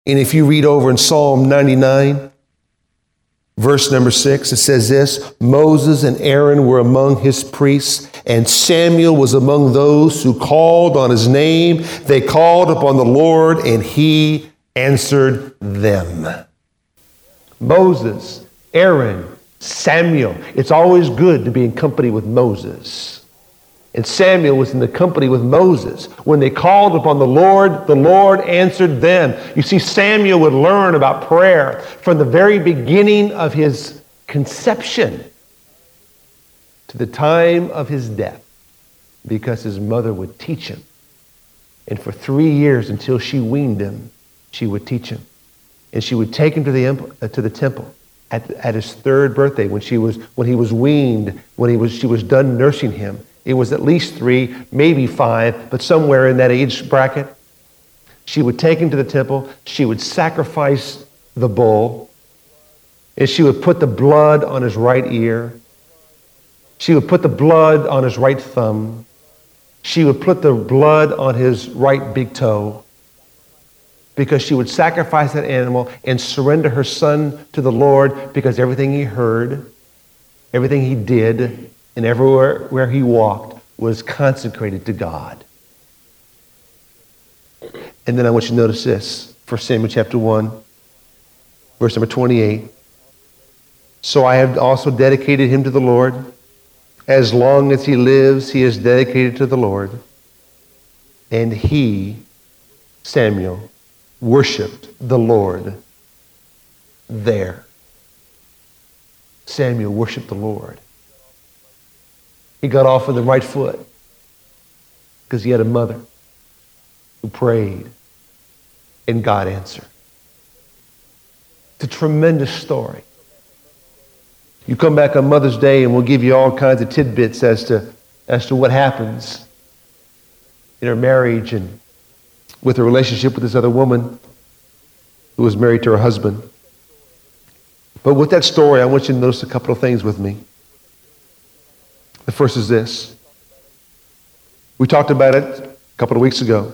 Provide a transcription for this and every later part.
And if you read over in Psalm 99, verse number 6, it says this: Moses and Aaron were among his priests, and Samuel was among those who called on his name. They called upon the Lord, and he answered them. Moses, Aaron, Samuel. It's always good to be in company with Moses. And Samuel was in the company with Moses. When they called upon the Lord answered them. You see, Samuel would learn about prayer from the very beginning of his conception to the time of his death, because his mother would teach him. And for 3 years, until she weaned him, she would teach him. And she would take him to the temple at his 3rd birthday, when he was weaned, she was done nursing him. It was at least 3, maybe 5, but somewhere in that age bracket. She would take him to the temple. She would sacrifice the bull, and she would put the blood on his right ear. She would put the blood on his right thumb. She would put the blood on his right big toe, because she would sacrifice that animal and surrender her son to the Lord, because everything he heard, everything he did, and everywhere where he walked was consecrated to God. And then I want you to notice this, 1 Samuel chapter 1, verse number 28. So I have also dedicated him to the Lord. As long as he lives, he is dedicated to the Lord. And he, Samuel, worshiped the Lord there. Samuel worshiped the Lord. He got off on the right foot because he had a mother who prayed and God answered. It's a tremendous story. You come back on Mother's Day and we'll give you all kinds of tidbits as to what happens in her marriage and with her relationship with this other woman who was married to her husband. But with that story, I want you to notice a couple of things with me. The first is this. We talked about it a couple of weeks ago.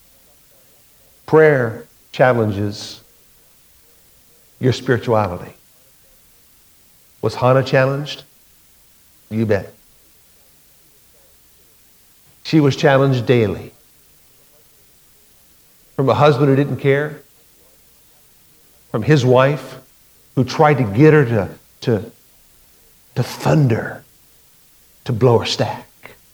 Prayer challenges your spirituality. Was Hannah challenged? You bet. She was challenged daily. From a husband who didn't care, from his wife who tried to get her to thunder, to blow her stack.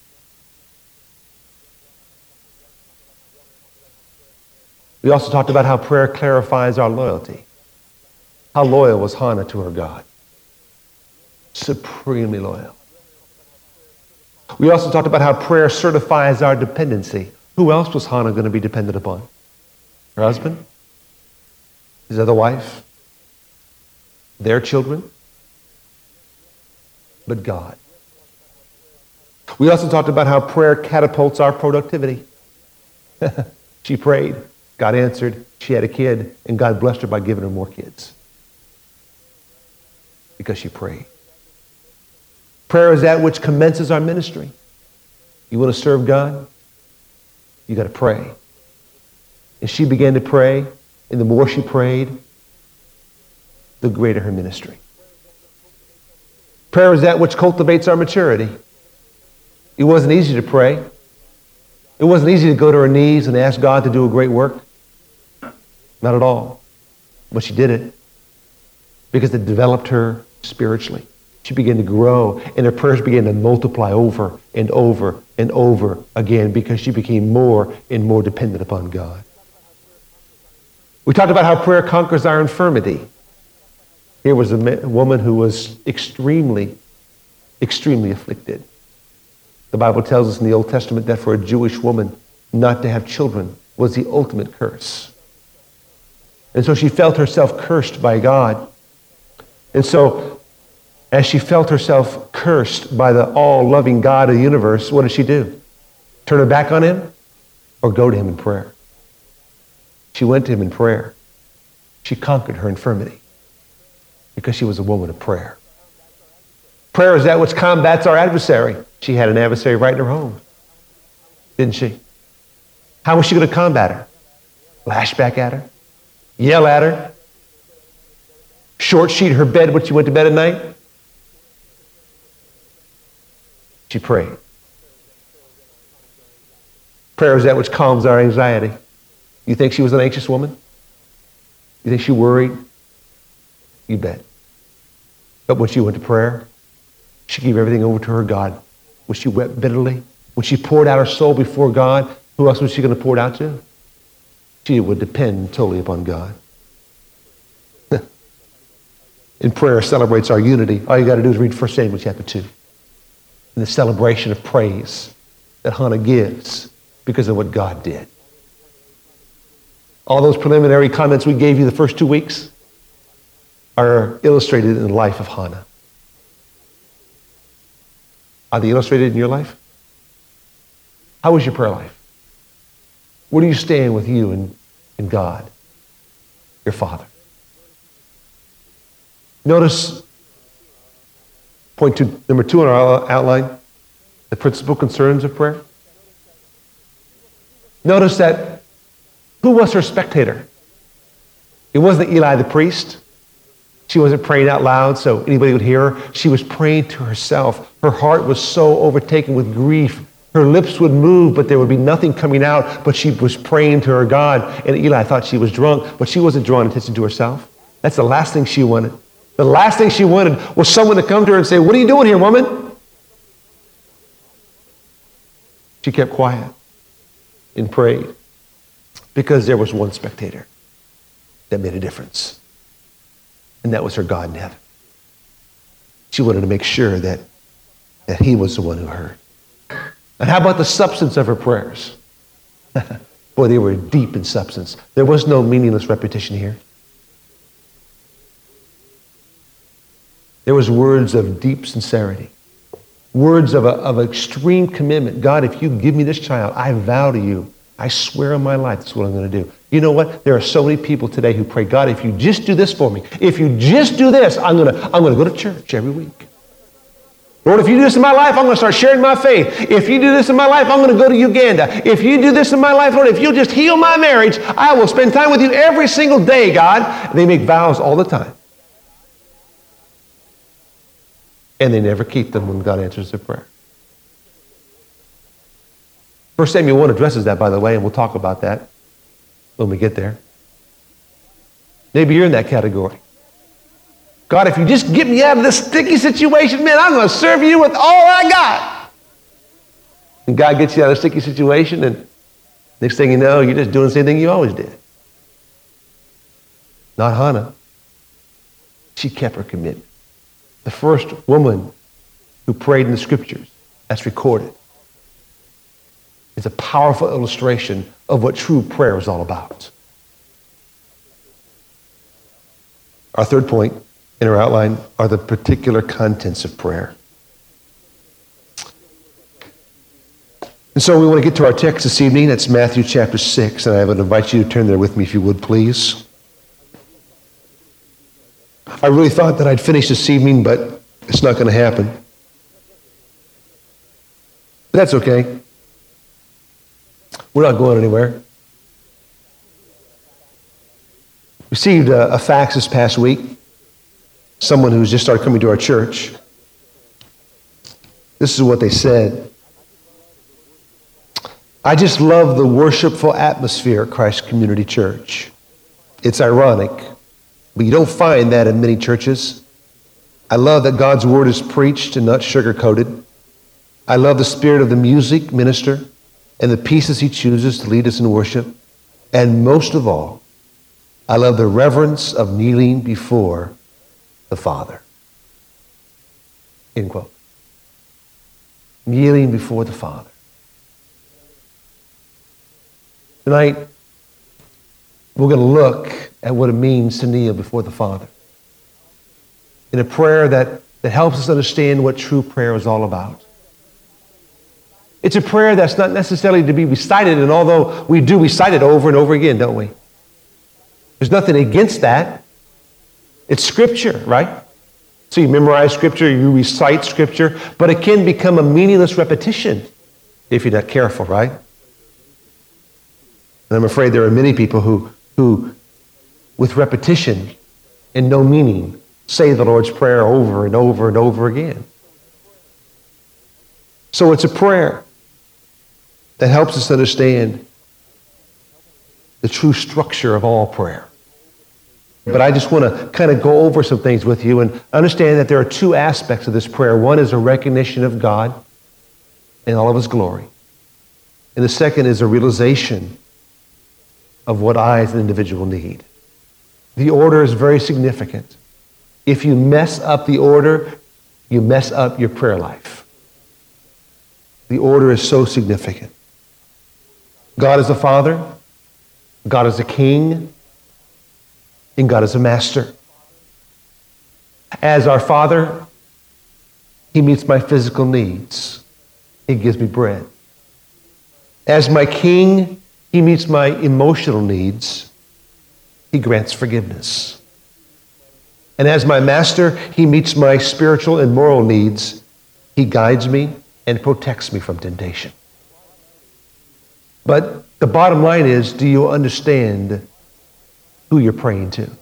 We also talked about how prayer clarifies our loyalty. How loyal was Hannah to her God? Supremely loyal. We also talked about how prayer certifies our dependency. Who else was Hannah going to be dependent upon? Her husband? His other wife? Their children? But God. We also talked about how prayer catapults our productivity. She prayed, God answered, she had a kid, and God blessed her by giving her more kids. Because she prayed. Prayer is that which commences our ministry. You want to serve God? You got to pray. And she began to pray, and the more she prayed, the greater her ministry. Prayer is that which cultivates our maturity. It wasn't easy to pray. It wasn't easy to go to her knees and ask God to do a great work. Not at all. But she did it because it developed her spiritually. She began to grow, and her prayers began to multiply over and over and over again because she became more and more dependent upon God. We talked about how prayer conquers our infirmity. Here was a woman who was extremely, extremely afflicted. The Bible tells us in the Old Testament that for a Jewish woman not to have children was the ultimate curse. And so she felt herself cursed by God. And so as she felt herself cursed by the all-loving God of the universe, what did she do? Turn her back on him or go to him in prayer? She went to him in prayer. She conquered her infirmity because she was a woman of prayer. Prayer is that which combats our adversary. She had an adversary right in her home, didn't she? How was she going to combat her? Lash back at her? yell at her, short sheet her bed when she went to bed at night. She prayed. Prayer is that which calms our anxiety. You think she was an anxious woman? You think she worried? You bet. But when she went to prayer, she gave everything over to her God. When she wept bitterly, when she poured out her soul before God, who else was she going to pour it out to? She would depend totally upon God. And prayer celebrates our unity. All you got to do is read 1 Samuel chapter 2. And the celebration of praise that Hannah gives because of what God did. All those preliminary comments we gave you the first 2 weeks are illustrated in the life of Hannah. Are they illustrated in your life? How is your prayer life? Where do you stand with you and God, your Father? Notice number 2 on our outline, the principal concerns of prayer. Notice that who was her spectator? It wasn't Eli the priest. She wasn't praying out loud so anybody would hear her. She was praying to herself. Her heart was so overtaken with grief. Her lips would move, but there would be nothing coming out, but she was praying to her God. And Eli thought she was drunk, but she wasn't drawing attention to herself. That's the last thing she wanted. The last thing she wanted was someone to come to her and say, "What are you doing here, woman?" She kept quiet and prayed because there was one spectator that made a difference. And that was her God in heaven. She wanted to make sure that he was the one who heard. And how about the substance of her prayers? Boy, they were deep in substance. There was no meaningless repetition here. There was words of deep sincerity. Words of extreme commitment. God, if you give me this child, I vow to you, I swear on my life, that's what I'm going to do. You know what? There are so many people today who pray, God, if you just do this for me, if you just do this, I'm going to go to church every week. Lord, if you do this in my life, I'm going to start sharing my faith. If you do this in my life, I'm going to go to Uganda. If you do this in my life, Lord, if you'll just heal my marriage, I will spend time with you every single day, God. And they make vows all the time. And they never keep them when God answers their prayer. 1 Samuel 1 addresses that, by the way, and we'll talk about that when we get there. Maybe you're in that category. God, if you just get me out of this sticky situation, man, I'm going to serve you with all I got. And God gets you out of a sticky situation, and next thing you know, you're just doing the same thing you always did. Not Hannah. She kept her commitment. The first woman who prayed in the scriptures, that's recorded. It's a powerful illustration of what true prayer is all about. Our third point in our outline are the particular contents of prayer. And so we want to get to our text this evening. That's Matthew chapter 6, and I would invite you to turn there with me if you would, please. I really thought that I'd finish this evening, but it's not going to happen. But that's okay. We're not going anywhere. Received a fax this past week. Someone who's just started coming to our church. This is what they said. I just love the worshipful atmosphere at Christ Community Church. It's ironic, but you don't find that in many churches. I love that God's word is preached and not sugar-coated. I love the spirit of the music minister and the pieces he chooses to lead us in worship. And most of all, I love the reverence of kneeling before the Father. End quote. Kneeling before the Father. Tonight, we're going to look at what it means to kneel before the Father in a prayer that helps us understand what true prayer is all about. It's a prayer that's not necessarily to be recited, and although we do recite it over and over again, don't we? There's nothing against that. It's Scripture, right? So you memorize Scripture, you recite Scripture, but it can become a meaningless repetition if you're not careful, right? And I'm afraid there are many people who with repetition and no meaning, say the Lord's Prayer over and over and over again. So it's a prayer that helps us understand the true structure of all prayer. But I just want to kind of go over some things with you and understand that there are two aspects of this prayer. One is a recognition of God in all of his glory. And the second is a realization of what I as an individual need. The order is very significant. If you mess up the order, you mess up your prayer life. The order is so significant. God is a Father, God is a King, and God is a Master. As our Father, he meets my physical needs. He gives me bread. As my King, he meets my emotional needs. He grants forgiveness. And as my Master, he meets my spiritual and moral needs. He guides me and protects me from temptation. But the bottom line is, do you understand who you're praying to?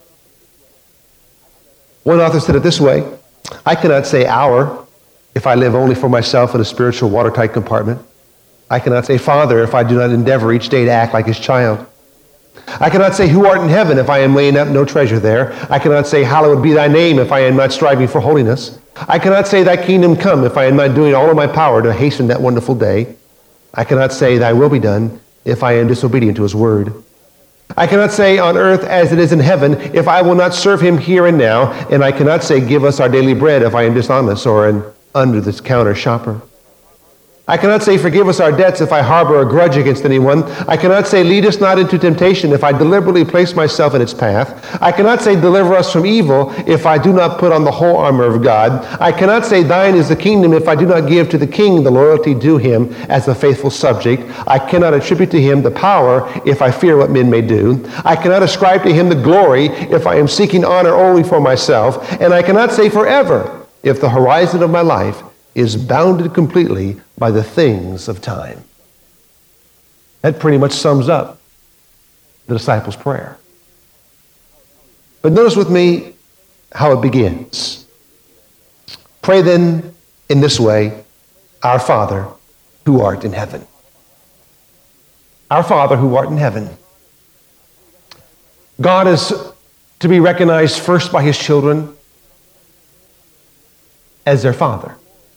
One author said it this way: I cannot say our if I live only for myself in a spiritual watertight compartment. I cannot say Father if I do not endeavor each day to act like his child. I cannot say who art in heaven if I am laying up no treasure there. I cannot say hallowed be thy name if I am not striving for holiness. I cannot say thy kingdom come if I am not doing all of my power to hasten that wonderful day. I cannot say thy will be done if I am disobedient to his word. I cannot say on earth as it is in heaven if I will not serve him here and now. And I cannot say give us our daily bread if I am dishonest or an under-the-counter shopper. I cannot say forgive us our debts if I harbor a grudge against anyone. I cannot say lead us not into temptation if I deliberately place myself in its path. I cannot say deliver us from evil if I do not put on the whole armor of God. I cannot say thine is the kingdom if I do not give to the king the loyalty due him as a faithful subject. I cannot attribute to him the power if I fear what men may do. I cannot ascribe to him the glory if I am seeking honor only for myself. And I cannot say forever if the horizon of my life is bounded completely by the things of time. That pretty much sums up the disciples' prayer. But notice with me how it begins. Pray then in this way, Our Father who art in heaven. Our Father who art in heaven. God is to be recognized first by his children as their Father.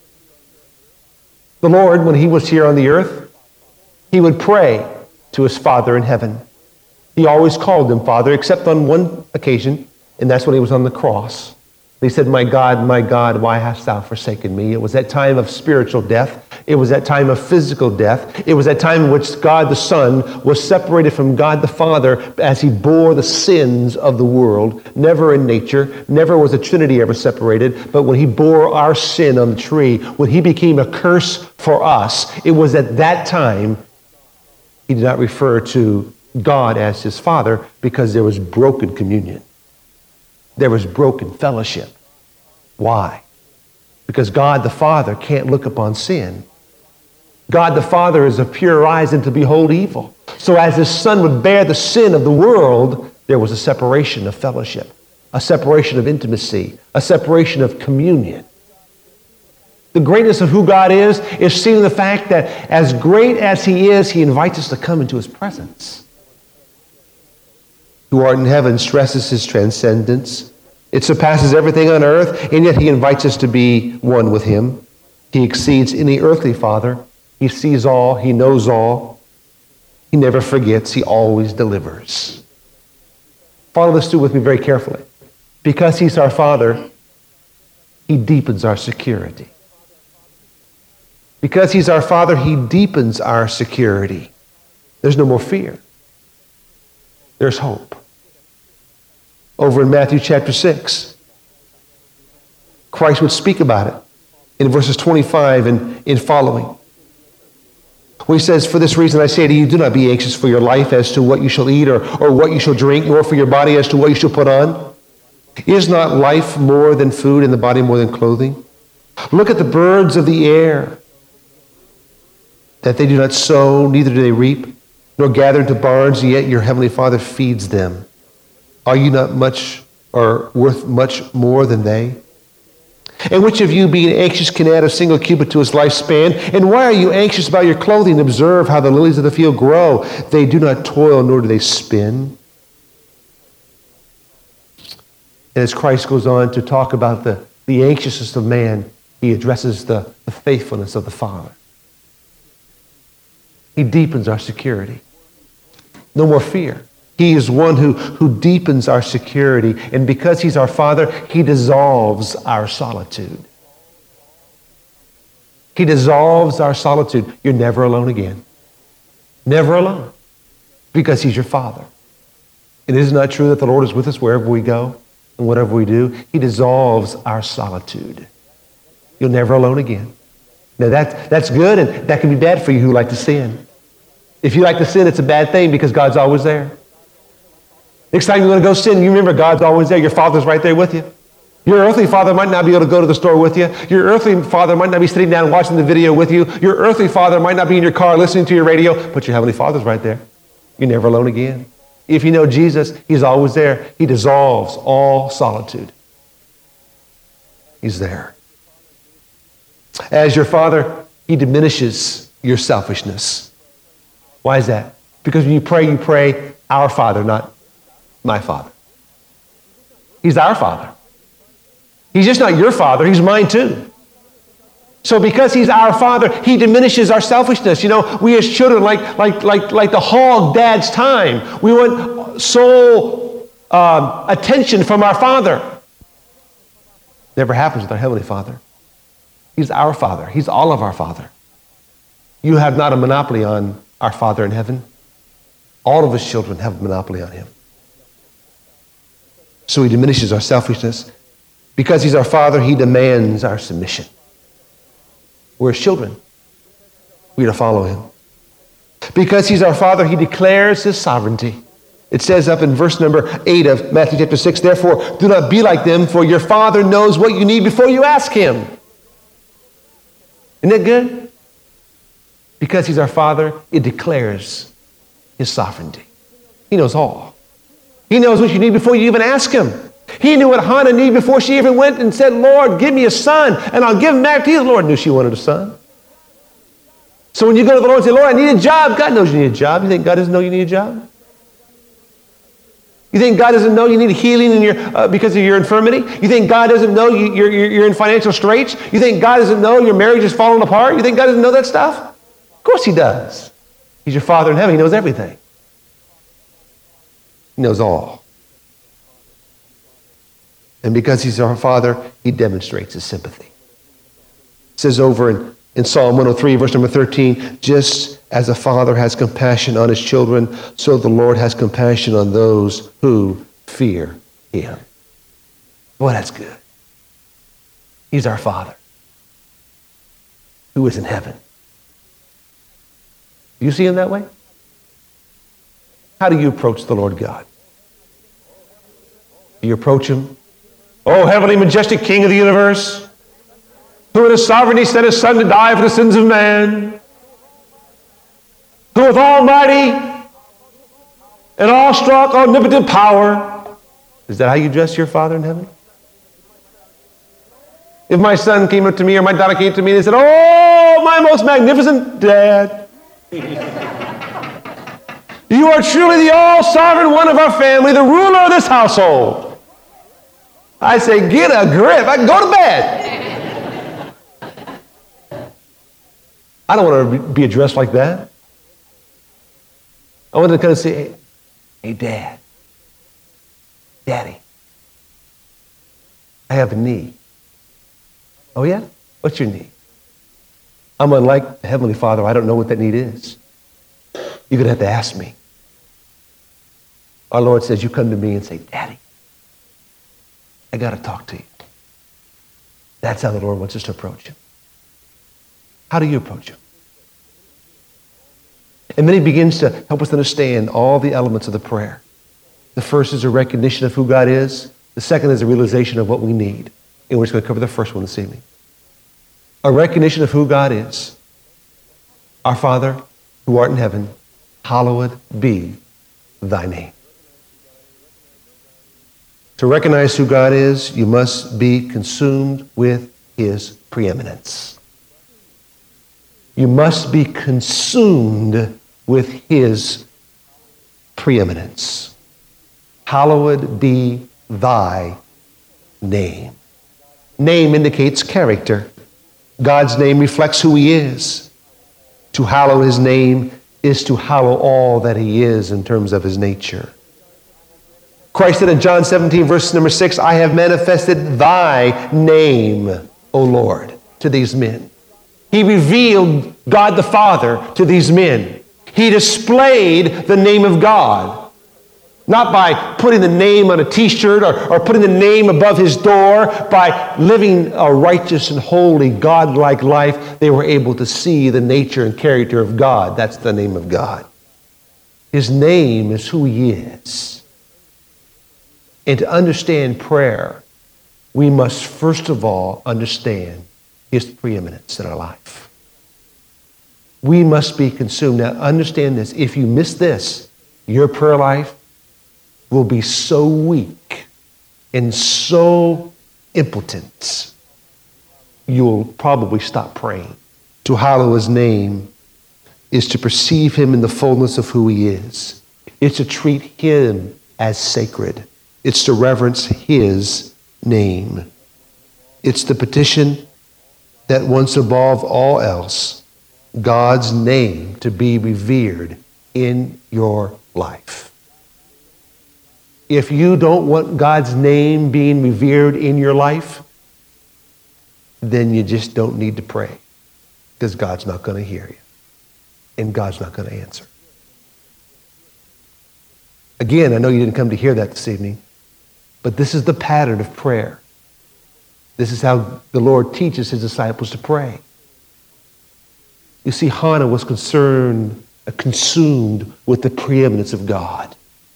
The Lord, when he was here on the earth, he would pray to his Father in heaven. He always called him Father, except on one occasion, and that's when he was on the cross. He said, my God, why hast thou forsaken me? It was that time of spiritual death. It was that time of physical death. It was that time in which God the Son was separated from God the Father as he bore the sins of the world. Never in nature, never was the Trinity ever separated, but when he bore our sin on the tree, when he became a curse for us, it was at that time he did not refer to God as his Father because there was broken communion. There was broken fellowship. Why? Because God the Father can't look upon sin. God the Father is of pure eyes and to behold evil. So as his Son would bear the sin of the world, there was a separation of fellowship, a separation of intimacy, a separation of communion. The greatness of who God is seen in the fact that as great as he is, he invites us to come into his presence. Who art in heaven stresses his transcendence. It surpasses everything on earth, and yet he invites us to be one with him. He exceeds any earthly father. He sees all. He knows all. He never forgets. He always delivers. Follow this through with me very carefully. Because he's our Father, he deepens our security. Because he's our Father, he deepens our security. There's no more fear. There's hope. Over in Matthew chapter 6, Christ would speak about it in verses 25 and in following. Where he says, for this reason I say to you, do not be anxious for your life as to what you shall eat or what you shall drink, nor for your body as to what you shall put on. Is not life more than food and the body more than clothing? Look at the birds of the air, that they do not sow, neither do they reap, nor gather into barns, yet your heavenly Father feeds them. Are you not much or worth much more than they? And which of you, being anxious, can add a single cubit to his lifespan? And why are you anxious about your clothing? Observe how the lilies of the field grow. They do not toil, nor do they spin. And as Christ goes on to talk about the anxiousness of man, he addresses the faithfulness of the Father. He deepens our security. No more fear. He is one who deepens our security. And because he's our Father, he dissolves our solitude. He dissolves our solitude. You're never alone again. Never alone. Because he's your Father. And is it not true that the Lord is with us wherever we go and whatever we do? He dissolves our solitude. You're never alone again. Now that's good, and that can be bad for you who like to sin. If you like to sin, it's a bad thing because God's always there. Next time you want to go sin, you remember God's always there. Your Father's right there with you. Your earthly father might not be able to go to the store with you. Your earthly father might not be sitting down watching the video with you. Your earthly father might not be in your car listening to your radio, but your heavenly Father's right there. You're never alone again. If you know Jesus, he's always there. He dissolves all solitude. He's there. As your Father, he diminishes your selfishness. Why is that? Because when you pray, our Father, not my Father. He's our Father. He's just not your Father, he's mine too. So because he's our Father, he diminishes our selfishness. You know, we as children, like the hog dad's time, we want sole attention from our Father. Never happens with our Heavenly Father. He's our Father. He's all of our Father. You have not a monopoly on our Father in heaven. All of his children have a monopoly on him. So he diminishes our selfishness. Because he's our Father, he demands our submission. We're his children. We are to follow him. Because he's our Father, he declares his sovereignty. It says up in verse number 8 of Matthew chapter 6, therefore, do not be like them, for your Father knows what you need before you ask him. Isn't that good? Because he's our Father, it declares his sovereignty. He knows all. He knows what you need before you even ask him. He knew what Hannah needed before she even went and said, Lord, give me a son, and I'll give him back to you. The Lord knew she wanted a son. So when you go to the Lord and say, Lord, I need a job, God knows you need a job. You think God doesn't know you need a job? You think God doesn't know you need a healing in your, because of your infirmity? You think God doesn't know you're in financial straits? You think God doesn't know your marriage is falling apart? You think God doesn't know that stuff? Of course he does. He's your Father in heaven. He knows everything. He knows all. And because he's our Father, he demonstrates his sympathy. It says over in Psalm 103, verse number 13, just as a father has compassion on his children, so the Lord has compassion on those who fear him. Boy, that's good. He's our Father who is in heaven. Do you see him that way? How do you approach the Lord God? Do you approach him? Oh, heavenly, majestic King of the universe, who in his sovereignty sent his Son to die for the sins of man, who with almighty and awestruck, omnipotent power. Is that how you address your Father in heaven? If my son came up to me or my daughter came to me and they said, oh, my most magnificent Dad, you are truly the all-sovereign one of our family, the ruler of this household. I say, get a grip. I can go to bed. I don't want to be addressed like that. I want to kind of say, hey, Dad, Daddy, I have a need. Oh, yeah? What's your need? I'm unlike the Heavenly Father. I don't know what that need is. You're going to have to ask me. Our Lord says, you come to me and say, Daddy, I got to talk to you. That's how the Lord wants us to approach him. How do you approach him? And then he begins to help us understand all the elements of the prayer. The first is a recognition of who God is. The second is a realization of what we need. And we're just going to cover the first one this evening. A recognition of who God is. Our Father, who art in heaven, hallowed be thy name. To recognize who God is, you must be consumed with his preeminence. You must be consumed with his preeminence. Hallowed be thy name. Name indicates character. God's name reflects who he is. To hallow his name is to hallow all that he is in terms of his nature. Christ said in John 17, verse number 6, I have manifested thy name, O Lord, to these men. He revealed God the Father to these men. He displayed the name of God. Not by putting the name on a t-shirt or putting the name above his door. By living a righteous and holy, God-like life, they were able to see the nature and character of God. That's the name of God. His name is who he is. And to understand prayer, we must first of all understand his preeminence in our life. We must be consumed. Now understand this. If you miss this, your prayer life will be so weak and so impotent, you'll probably stop praying. To hallow his name is to perceive him in the fullness of who he is. It's to treat him as sacred. It's to reverence his name. It's the petition that once above all else, God's name to be revered in your life. If you don't want God's name being revered in your life, then you just don't need to pray, because God's not going to hear you and God's not going to answer. Again, I know you didn't come to hear that this evening, but this is the pattern of prayer. This is how the Lord teaches his disciples to pray. You see, Hannah was consumed with the preeminence of God.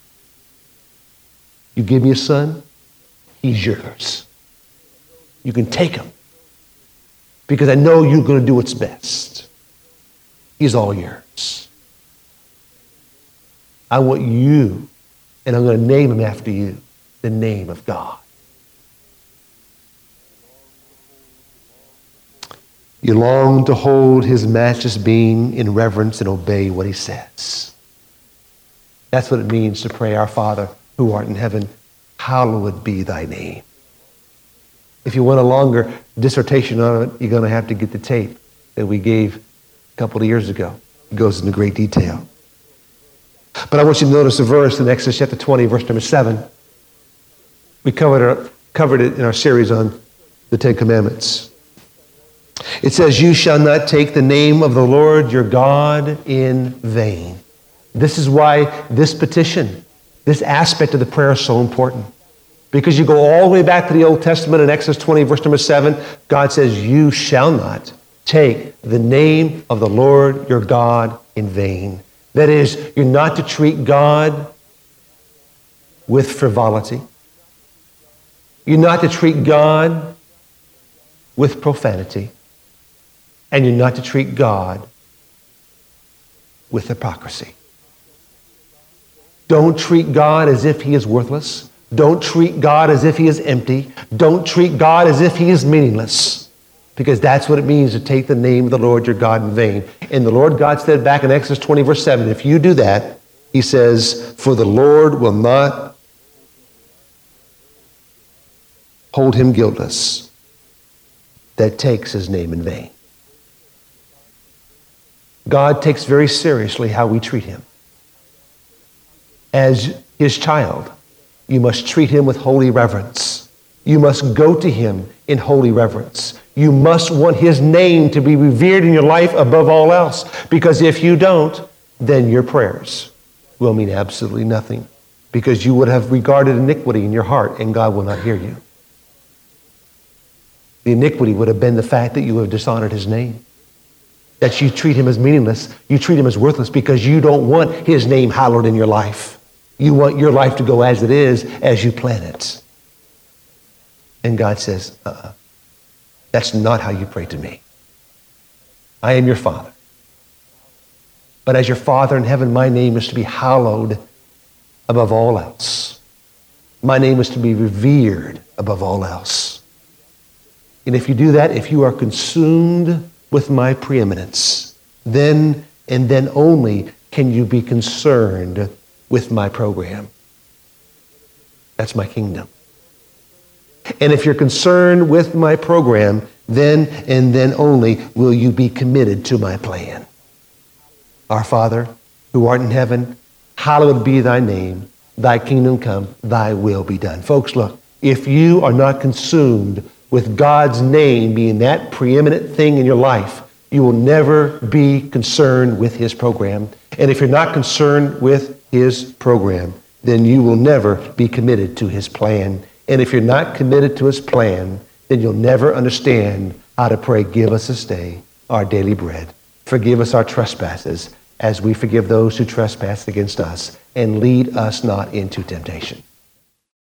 You give me a son, he's yours. You can take him, because I know you're going to do what's best. He's all yours. I want you, and I'm going to name him after you, the name of God. You long to hold his matchless being in reverence and obey what he says. That's what it means to pray, Our Father, who art in heaven, hallowed be thy name. If you want a longer dissertation on it, you're going to have to get the tape that we gave a couple of years ago. It goes into great detail. But I want you to notice a verse in Exodus chapter 20, verse number 7. We covered it in our series on the Ten Commandments. It says, you shall not take the name of the Lord your God in vain. This is why this petition, this aspect of the prayer is so important. Because you go all the way back to the Old Testament in Exodus 20, verse number 7, God says, you shall not take the name of the Lord your God in vain. That is, you're not to treat God with frivolity. You're not to treat God with profanity. And you're not to treat God with hypocrisy. Don't treat God as if he is worthless. Don't treat God as if he is empty. Don't treat God as if he is meaningless. Because that's what it means to take the name of the Lord your God in vain. And the Lord God said back in Exodus 20, verse 7, if you do that, he says, for the Lord will not hold him guiltless that takes his name in vain. God takes very seriously how we treat him. As his child, you must treat him with holy reverence. You must go to him in holy reverence. You must want his name to be revered in your life above all else. Because if you don't, then your prayers will mean absolutely nothing. Because you would have regarded iniquity in your heart and God will not hear you. The iniquity would have been the fact that you have dishonored his name. That you treat him as meaningless. You treat him as worthless because you don't want his name hallowed in your life. You want your life to go as it is, as you plan it. And God says, that's not how you pray to me. I am your Father. But as your Father in heaven, my name is to be hallowed above all else. My name is to be revered above all else. And if you do that, if you are consumed with my preeminence, then and then only can you be concerned with my program. That's my kingdom. And if you're concerned with my program, then and then only will you be committed to my plan. Our Father, who art in heaven, hallowed be thy name. Thy kingdom come, thy will be done. Folks, look, if you are not consumed with God's name being that preeminent thing in your life, you will never be concerned with his program. And if you're not concerned with his program, then you will never be committed to his plan. And if you're not committed to his plan, then you'll never understand how to pray, give us this day our daily bread. Forgive us our trespasses as we forgive those who trespass against us, and lead us not into temptation.